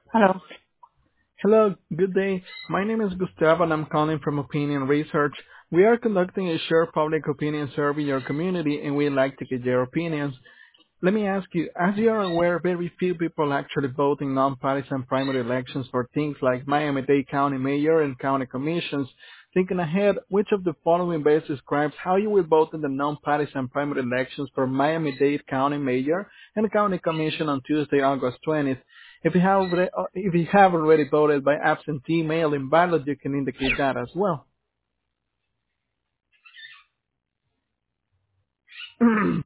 Hello. Hello, good day. My name is Gustavo and I'm calling from Opinion Research. We are conducting a short public opinion survey in your community and we'd like to get your opinions. Let me ask you, as you are aware, very few people actually vote in nonpartisan primary elections for things like Miami-Dade County Mayor and County Commissions. Thinking ahead, which of the following best describes how you will vote in the nonpartisan primary elections for Miami-Dade County Mayor and County Commission on Tuesday, August 20th? If you have already voted by absentee mail-in ballot, you can indicate that as well.